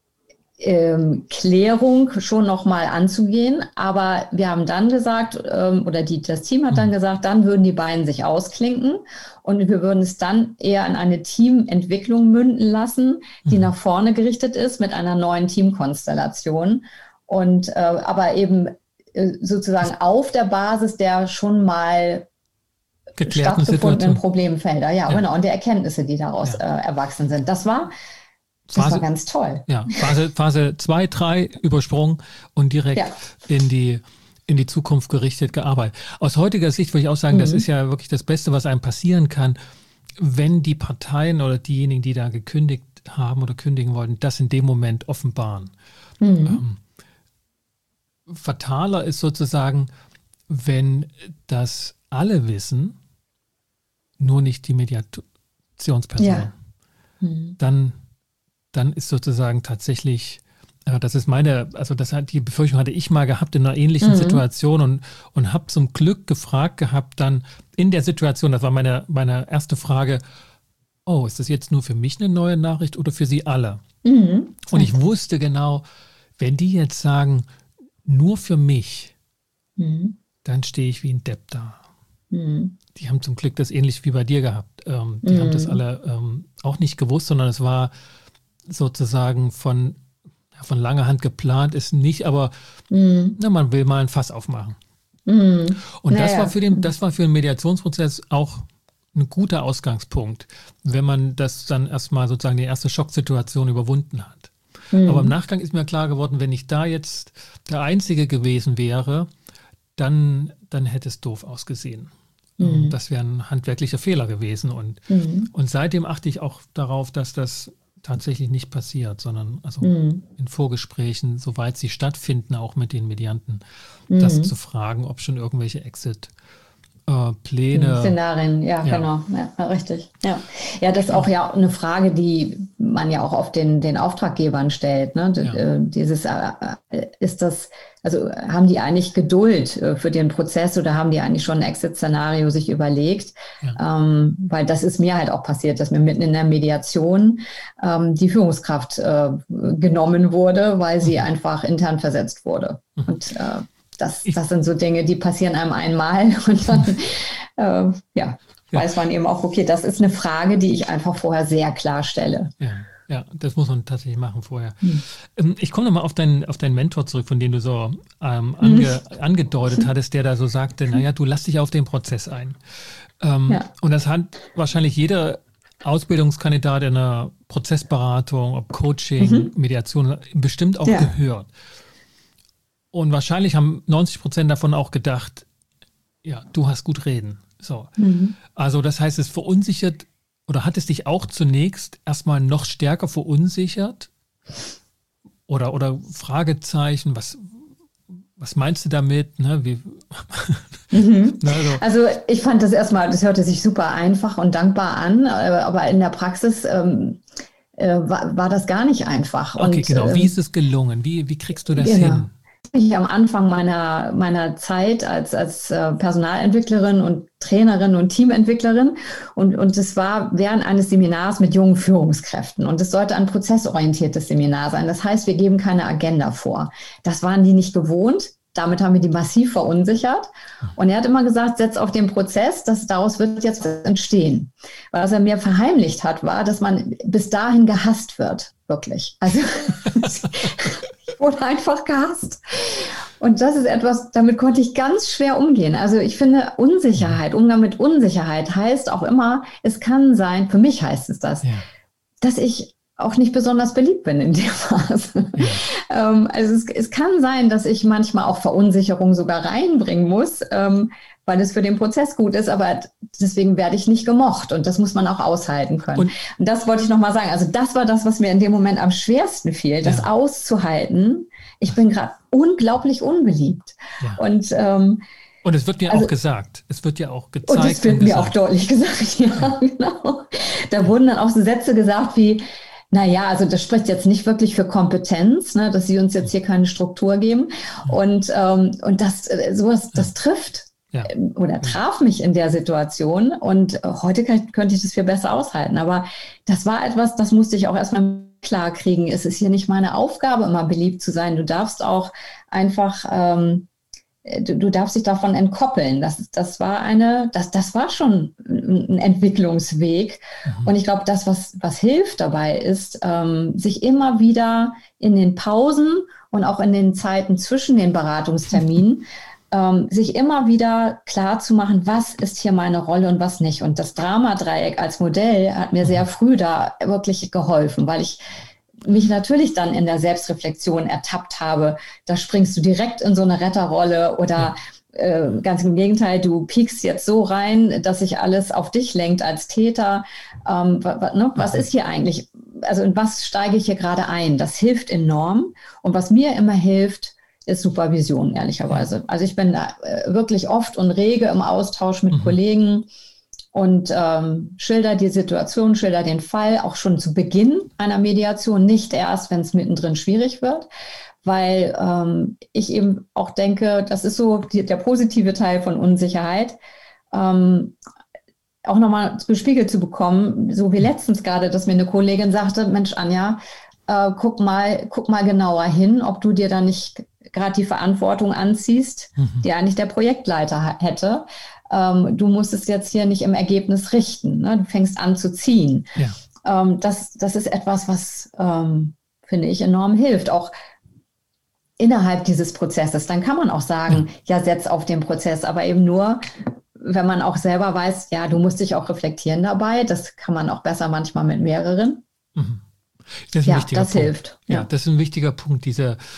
Klärung schon nochmal anzugehen. Aber wir haben dann gesagt, oder das Team hat dann gesagt, dann würden die beiden sich ausklinken und wir würden es dann eher in eine Teamentwicklung münden lassen, die nach vorne gerichtet ist mit einer neuen Teamkonstellation. Und aber eben sozusagen auf der Basis der schon mal stattgefundenen Problemfelder. Ja, genau. Und der Erkenntnisse, die daraus erwachsen sind. Das war ganz toll. Ja, Phase 2, 3 übersprungen und direkt in die Zukunft gerichtet gearbeitet. Aus heutiger Sicht würde ich auch sagen, das ist ja wirklich das Beste, was einem passieren kann, wenn die Parteien oder diejenigen, die da gekündigt haben oder kündigen wollten, das in dem Moment offenbaren. Fataler ist sozusagen, wenn das alle wissen, nur nicht die Mediationsperson. Dann ist sozusagen tatsächlich, das ist die Befürchtung hatte ich mal gehabt in einer ähnlichen Situation und habe zum Glück gefragt gehabt dann in der Situation, das war meine erste Frage, ist das jetzt nur für mich eine neue Nachricht oder für Sie alle? Und ich wusste genau, wenn die jetzt sagen, nur für mich, dann stehe ich wie ein Depp da. Die haben zum Glück das ähnlich wie bei dir gehabt. Die haben das alle auch nicht gewusst, sondern es war sozusagen von langer Hand geplant, ist nicht, aber man will mal ein Fass aufmachen. Und das war für den Mediationsprozess auch ein guter Ausgangspunkt, wenn man das dann erstmal sozusagen die erste Schocksituation überwunden hat. Aber im Nachgang ist mir klar geworden, wenn ich da jetzt der Einzige gewesen wäre, dann hätte es doof ausgesehen. Das wäre ein handwerklicher Fehler gewesen. Und seitdem achte ich auch darauf, dass das tatsächlich nicht passiert, sondern in Vorgesprächen, soweit sie stattfinden, auch mit den Medianten, das zu fragen, ob schon irgendwelche Exit-Pläne. Szenarien, genau, richtig. Ja, das ist auch eine Frage, die man ja auch auf den Auftraggebern stellt. Ne? Haben die eigentlich Geduld für den Prozess oder haben die eigentlich schon ein Exit-Szenario sich überlegt? Weil das ist mir halt auch passiert, dass mir mitten in der Mediation die Führungskraft genommen wurde, weil sie einfach intern versetzt wurde. Und das sind so Dinge, die passieren einem einmal und dann weiß man eben auch, okay, das ist eine Frage, die ich einfach vorher sehr klar stelle. Ja, das muss man tatsächlich machen vorher. Ich komme nochmal auf deinen Mentor zurück, von dem du so angedeutet hattest, der da so sagte, naja, du lass dich auf den Prozess ein. Und das hat wahrscheinlich jeder Ausbildungskandidat in einer Prozessberatung, ob Coaching, Mediation, bestimmt auch gehört. Und wahrscheinlich haben 90% davon auch gedacht, ja, du hast gut reden. So. Also das heißt, es verunsichert oder hat es dich auch zunächst erstmal noch stärker verunsichert? Oder Fragezeichen, was meinst du damit? Ne? Also ich fand das erstmal, das hörte sich super einfach und dankbar an, aber in der Praxis war das gar nicht einfach. Okay, und, genau. Wie ist es gelungen? Wie kriegst du das hin? Ich am Anfang meiner Zeit als Personalentwicklerin und Trainerin und Teamentwicklerin und es war während eines Seminars mit jungen Führungskräften und es sollte ein prozessorientiertes Seminar sein. Das heißt, wir geben keine Agenda vor. Das waren die nicht gewohnt. Damit haben wir die massiv verunsichert. Und er hat immer gesagt, setz auf den Prozess, daraus wird jetzt entstehen. Was er mir verheimlicht hat, war, dass man bis dahin gehasst wird. Wirklich. Also ich wurde einfach gehasst. Und das ist etwas, damit konnte ich ganz schwer umgehen. Also ich finde Umgang mit Unsicherheit heißt auch immer, es kann sein, für mich heißt es das, dass ich auch nicht besonders beliebt bin in der Phase. Also es kann sein, dass ich manchmal auch Verunsicherung sogar reinbringen muss, weil es für den Prozess gut ist, aber deswegen werde ich nicht gemocht und das muss man auch aushalten können. Und das wollte ich nochmal sagen. Also das war das, was mir in dem Moment am schwersten fiel, das auszuhalten. Ich bin gerade unglaublich unbeliebt. Und es wird mir auch gesagt. Es wird ja auch gezeigt. Und es wird mir auch deutlich gesagt. Ja, genau. Da wurden dann auch so Sätze gesagt wie, naja, also das spricht jetzt nicht wirklich für Kompetenz, ne, dass sie uns jetzt hier keine Struktur geben. Und das sowas, das trifft oder traf mich in der Situation. Und heute könnte ich das viel besser aushalten. Aber das war etwas, das musste ich auch erstmal klar kriegen. Es ist hier nicht meine Aufgabe, immer beliebt zu sein. Du darfst auch einfach du darfst dich davon entkoppeln. Das war schon ein Entwicklungsweg. Und ich glaube, das, was hilft dabei ist, sich immer wieder in den Pausen und auch in den Zeiten zwischen den Beratungsterminen, sich immer wieder klar zu machen, was ist hier meine Rolle und was nicht. Und das Dramadreieck als Modell hat mir sehr früh da wirklich geholfen, weil ich mich natürlich dann in der Selbstreflexion ertappt habe. Da springst du direkt in so eine Retterrolle oder ganz im Gegenteil, du piekst jetzt so rein, dass sich alles auf dich lenkt als Täter. Was ist hier eigentlich? Also in was steige ich hier gerade ein? Das hilft enorm. Und was mir immer hilft, ist Supervision, ehrlicherweise. Also ich bin da wirklich oft und rege im Austausch mit Kollegen und schilder die Situation, schilder den Fall auch schon zu Beginn einer Mediation, nicht erst, wenn es mittendrin schwierig wird, weil ich eben auch denke, das ist so der positive Teil von Unsicherheit, auch nochmal gespiegelt zu bekommen, so wie letztens gerade, dass mir eine Kollegin sagte, Mensch Anja, guck mal genauer hin, ob du dir da nicht gerade die Verantwortung anziehst, die eigentlich der Projektleiter hätte. Du musst es jetzt hier nicht im Ergebnis richten. Ne? Du fängst an zu ziehen. Ja. Das ist etwas, was, finde ich, enorm hilft. Auch innerhalb dieses Prozesses. Dann kann man auch sagen, ja, setz auf den Prozess. Aber eben nur, wenn man auch selber weiß, ja, du musst dich auch reflektieren dabei. Das kann man auch besser manchmal mit mehreren. Das ist ein wichtiger das Punkt. Hilft. Ja, das ist ein wichtiger Punkt.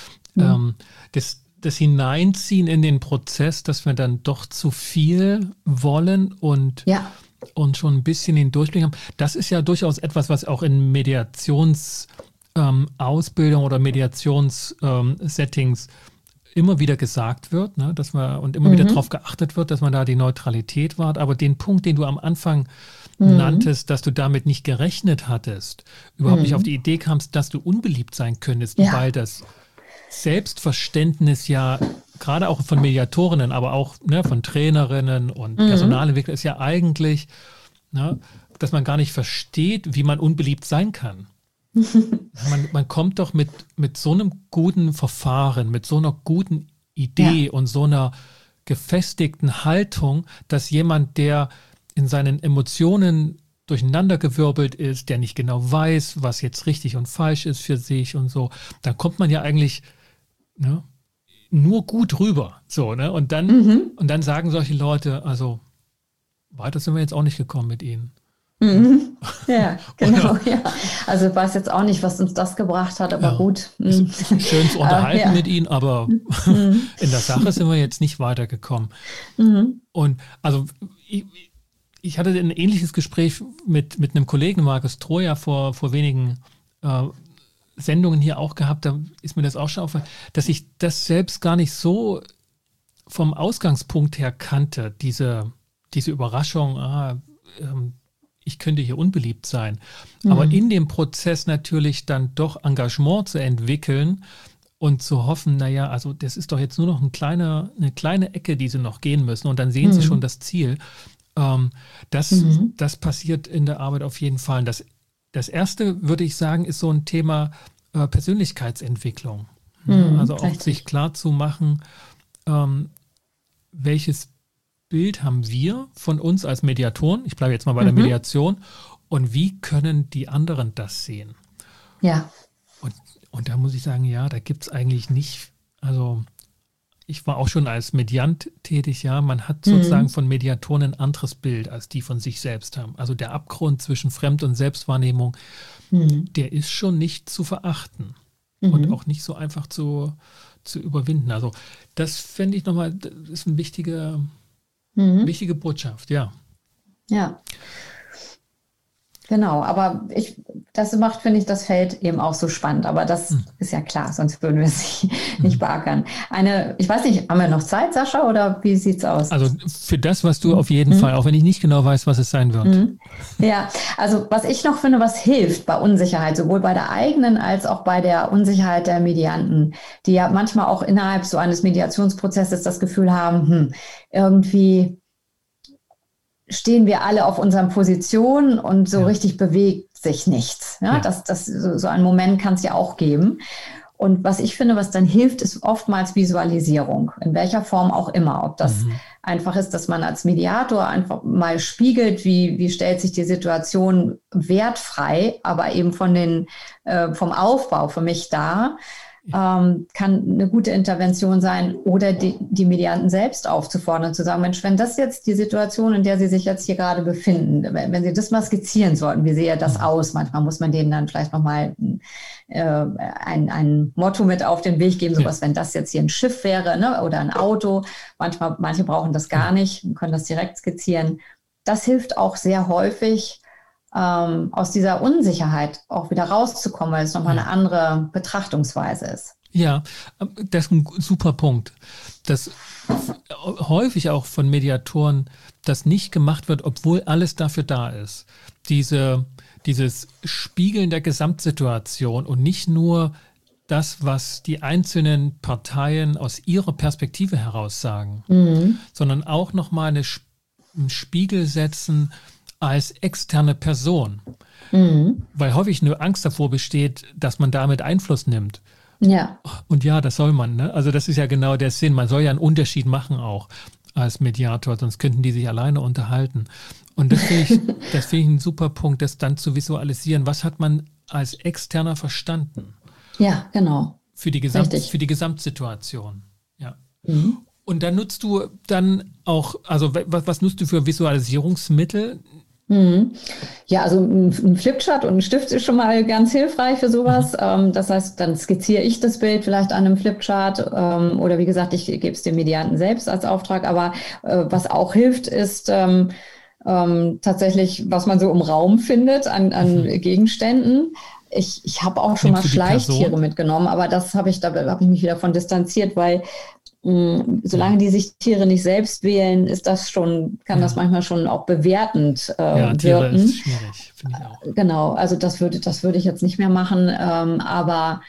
Das Hineinziehen in den Prozess, dass wir dann doch zu viel wollen und schon ein bisschen den Durchblick haben. Das ist ja durchaus etwas, was auch in Mediationsausbildung oder Mediationssettings immer wieder gesagt wird, ne, dass man und immer wieder darauf geachtet wird, dass man da die Neutralität wahrt. Aber den Punkt, den du am Anfang nanntest, dass du damit nicht gerechnet hattest, überhaupt nicht auf die Idee kamst, dass du unbeliebt sein könntest, weil das Selbstverständnis ja gerade auch von Mediatorinnen, aber auch von Trainerinnen und Personalentwicklern ist ja eigentlich, dass man gar nicht versteht, wie man unbeliebt sein kann. Man kommt doch mit so einem guten Verfahren, mit so einer guten Idee und so einer gefestigten Haltung, dass jemand, der in seinen Emotionen durcheinandergewirbelt ist, der nicht genau weiß, was jetzt richtig und falsch ist für sich und so, dann kommt man ja eigentlich, ne, nur gut rüber. So, ne? Und dann sagen solche Leute, also weiter sind wir jetzt auch nicht gekommen mit ihnen. Mhm. Ja, genau. Ja. Also ich weiß jetzt auch nicht, was uns das gebracht hat, aber gut. Schön zu unterhalten mit ihnen, aber in der Sache sind wir jetzt nicht weitergekommen. Und also ich hatte ein ähnliches Gespräch mit einem Kollegen, Markus Troja, vor wenigen Sendungen hier auch gehabt. Da ist mir das auch schon aufgefallen, dass ich das selbst gar nicht so vom Ausgangspunkt her kannte, diese Überraschung, ich könnte hier unbeliebt sein. Aber in dem Prozess natürlich dann doch Engagement zu entwickeln und zu hoffen, naja, also das ist doch jetzt nur noch eine kleine Ecke, die sie noch gehen müssen und dann sehen sie schon das Ziel. Das passiert in der Arbeit auf jeden Fall. Das erste, würde ich sagen, ist so ein Thema Persönlichkeitsentwicklung. Also auch richtig. sich klar zu machen, welches Bild haben wir von uns als Mediatoren, ich bleibe jetzt mal bei der Mediation, und wie können die anderen das sehen? Ja. Und da muss ich sagen, ja, da gibt es eigentlich nicht, also ich war auch schon als Mediant tätig, ja, man hat sozusagen von Mediatoren ein anderes Bild, als die von sich selbst haben. Also der Abgrund zwischen Fremd- und Selbstwahrnehmung, der ist schon nicht zu verachten und auch nicht so einfach zu überwinden. Also das fände ich nochmal, das ist eine wichtige Botschaft, ja. Ja. Genau, aber das macht, finde ich, das Feld eben auch so spannend. Aber das ist ja klar, sonst würden wir es nicht beackern. Ich weiß nicht, haben wir noch Zeit, Sascha, oder wie sieht's aus? Also für das, was du auf jeden Fall, auch wenn ich nicht genau weiß, was es sein wird. Ja, also was ich noch finde, was hilft bei Unsicherheit, sowohl bei der eigenen als auch bei der Unsicherheit der Medianten, die ja manchmal auch innerhalb so eines Mediationsprozesses das Gefühl haben, irgendwie stehen wir alle auf unseren Positionen und so richtig bewegt sich nichts. Ja? So einen Moment kann es ja auch geben. Und was ich finde, was dann hilft, ist oftmals Visualisierung, in welcher Form auch immer. Ob das einfach ist, dass man als Mediator einfach mal spiegelt, wie stellt sich die Situation wertfrei, aber eben vom Aufbau für mich dar. Kann eine gute Intervention sein, oder die Medianten selbst aufzufordern, zu sagen, Mensch, wenn das jetzt die Situation, in der Sie sich jetzt hier gerade befinden, wenn Sie das mal skizzieren sollten, wie sähe das aus? Manchmal muss man denen dann vielleicht nochmal ein Motto mit auf den Weg geben, sowas, wenn das jetzt hier ein Schiff wäre, ne, oder ein Auto. Manche brauchen das gar nicht und können das direkt skizzieren. Das hilft auch sehr häufig, aus dieser Unsicherheit auch wieder rauszukommen, weil es nochmal eine andere Betrachtungsweise ist. Ja, das ist ein super Punkt. Dass häufig auch von Mediatoren das nicht gemacht wird, obwohl alles dafür da ist. Dieses Spiegeln der Gesamtsituation und nicht nur das, was die einzelnen Parteien aus ihrer Perspektive heraus sagen, sondern auch nochmal einen Spiegel setzen als externe Person. Weil häufig eine Angst davor besteht, dass man damit Einfluss nimmt. Ja. Und ja, das soll man, ne? Also das ist ja genau der Sinn. Man soll ja einen Unterschied machen auch als Mediator, sonst könnten die sich alleine unterhalten. Und das finde ich ein super Punkt, das dann zu visualisieren. Was hat man als Externer verstanden? Ja, genau. Für die Gesamtsituation. Ja. Und dann nutzt du dann auch, also was nutzt du für Visualisierungsmittel? Ja, also ein Flipchart und ein Stift ist schon mal ganz hilfreich für sowas. Das heißt, dann skizziere ich das Bild vielleicht an einem Flipchart oder wie gesagt, ich gebe es dem Medianten selbst als Auftrag. Aber was auch hilft, ist tatsächlich, was man so im Raum findet an Gegenständen. Ich habe auch schon mal Schleichtiere mitgenommen, aber da habe ich mich wieder von distanziert, weil solange die Tiere nicht selbst wählen, kann das manchmal schon auch bewertend Tiere wirken. Ist schwierig, finde ich auch. Genau, also das würde ich jetzt nicht mehr machen, aber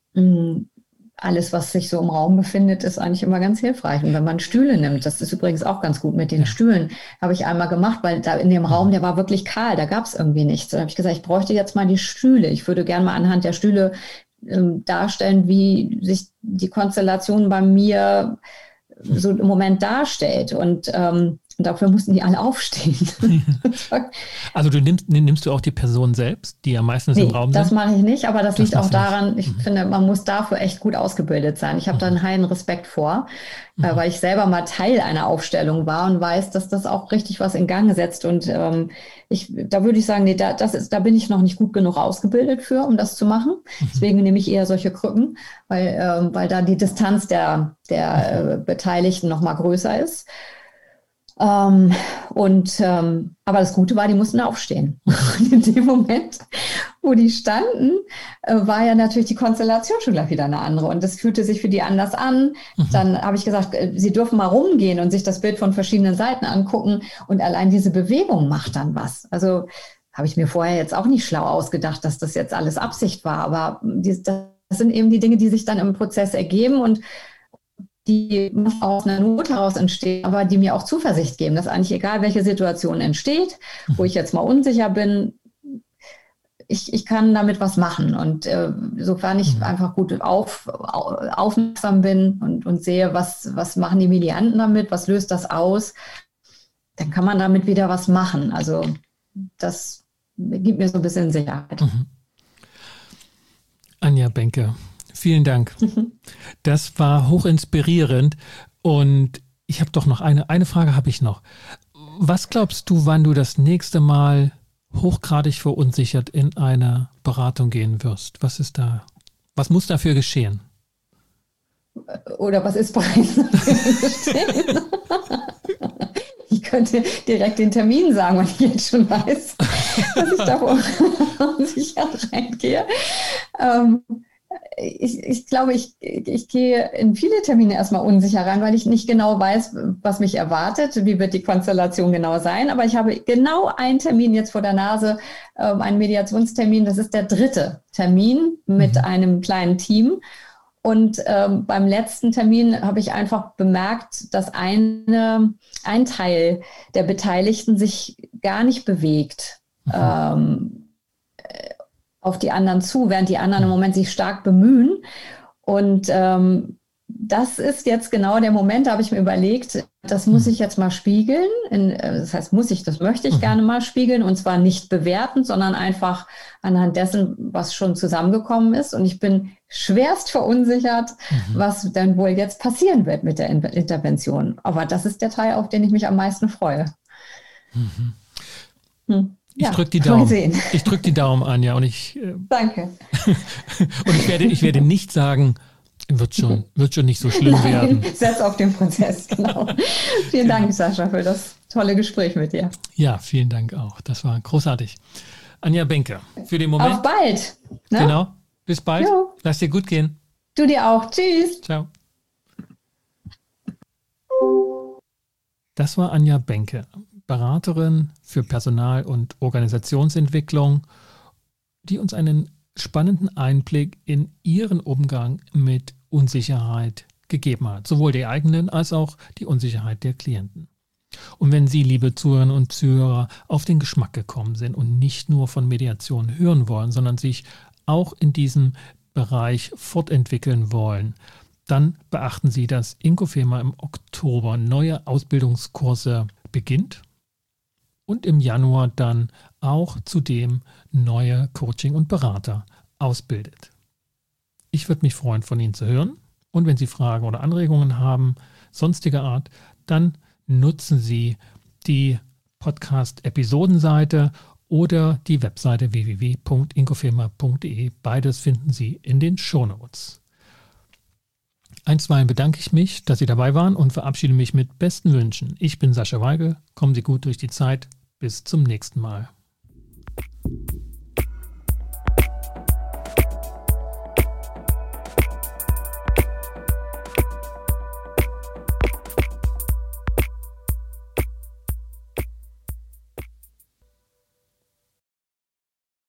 alles, was sich so im Raum befindet, ist eigentlich immer ganz hilfreich. Und wenn man Stühle nimmt, das ist übrigens auch ganz gut mit den Stühlen, habe ich einmal gemacht, weil da in dem Raum, der war wirklich kahl, da gab es irgendwie nichts. Da habe ich gesagt, ich bräuchte jetzt mal die Stühle. Ich würde gerne mal anhand der Stühle darstellen, wie sich die Konstellation bei mir so im Moment darstellt. Und Und dafür mussten die alle aufstehen. Also nimmst du auch die Person selbst, die ja meistens im Raum sind? Das mache ich nicht, aber das liegt auch daran, ich finde, man muss dafür echt gut ausgebildet sein. Ich habe da einen heilen Respekt vor, weil ich selber mal Teil einer Aufstellung war und weiß, dass das auch richtig was in Gang setzt. Und da würde ich sagen, nee, da bin ich noch nicht gut genug ausgebildet für, um das zu machen. Deswegen nehme ich eher solche Krücken, weil da die Distanz der Beteiligten noch mal größer ist. Aber das Gute war, die mussten aufstehen. Und in dem Moment, wo die standen, war ja natürlich die Konstellation schon gleich wieder eine andere. Und das fühlte sich für die anders an. Dann habe ich gesagt, sie dürfen mal rumgehen und sich das Bild von verschiedenen Seiten angucken. Und allein diese Bewegung macht dann was. Also habe ich mir vorher jetzt auch nicht schlau ausgedacht, dass das jetzt alles Absicht war. Aber das sind eben die Dinge, die sich dann im Prozess ergeben und die aus einer Not heraus entstehen, aber die mir auch Zuversicht geben, dass eigentlich egal, welche Situation entsteht, wo ich jetzt mal unsicher bin, ich kann damit was machen. Und sofern ich einfach gut aufmerksam bin und sehe, was machen die Medianten damit, was löst das aus, dann kann man damit wieder was machen. Also das gibt mir so ein bisschen Sicherheit. Anja Benke, vielen Dank. Das war hochinspirierend. Und ich habe doch noch eine Frage habe ich noch. Was glaubst du, wann du das nächste Mal hochgradig verunsichert in eine Beratung gehen wirst? Was muss dafür geschehen? Oder was ist bereits geschehen? Ich könnte direkt den Termin sagen, wenn ich jetzt schon weiß, dass ich da unsicher reingehe. Ich glaube, ich gehe in viele Termine erstmal unsicher rein, weil ich nicht genau weiß, was mich erwartet, wie wird die Konstellation genau sein. Aber ich habe genau einen Termin jetzt vor der Nase, einen Mediationstermin. Das ist der 3. Termin mit einem kleinen Team. Und beim letzten Termin habe ich einfach bemerkt, dass ein Teil der Beteiligten sich gar nicht bewegt auf die anderen zu, während die anderen im Moment sich stark bemühen. Und das ist jetzt genau der Moment, da habe ich mir überlegt, das muss ich jetzt mal spiegeln. Das möchte ich gerne mal spiegeln, und zwar nicht bewertend, sondern einfach anhand dessen, was schon zusammengekommen ist. Und ich bin schwerst verunsichert, was denn wohl jetzt passieren wird mit der Intervention. Aber das ist der Teil, auf den ich mich am meisten freue. Ich drücke die Daumen. Ich drücke die Daumen, Anja. Und Danke. Und ich werde nicht sagen, wird schon nicht so schlimm werden. Setz auf den Prozess, genau. Vielen Dank, Sascha, für das tolle Gespräch mit dir. Ja, vielen Dank auch. Das war großartig. Anja Benke, für den Moment. Auf bald. Ne? Genau. Bis bald. Jo. Lass dir gut gehen. Du dir auch. Tschüss. Ciao. Das war Anja Benke, Beraterin für Personal- und Organisationsentwicklung, die uns einen spannenden Einblick in ihren Umgang mit Unsicherheit gegeben hat, sowohl die eigenen als auch die Unsicherheit der Klienten. Und wenn Sie, liebe Zuhörerinnen und Zuhörer, auf den Geschmack gekommen sind und nicht nur von Mediation hören wollen, sondern sich auch in diesem Bereich fortentwickeln wollen, dann beachten Sie, dass Inkofema im Oktober neue Ausbildungskurse beginnt und im Januar dann auch zudem neue Coaching- und Berater ausbildet. Ich würde mich freuen, von Ihnen zu hören, und wenn Sie Fragen oder Anregungen haben, sonstiger Art, dann nutzen Sie die Podcast-Episodenseite oder die Webseite www.inkofema.de. Beides finden Sie in den Shownotes. Einstweilen bedanke ich mich, dass Sie dabei waren, und verabschiede mich mit besten Wünschen. Ich bin Sascha Weigel. Kommen Sie gut durch die Zeit. Bis zum nächsten Mal.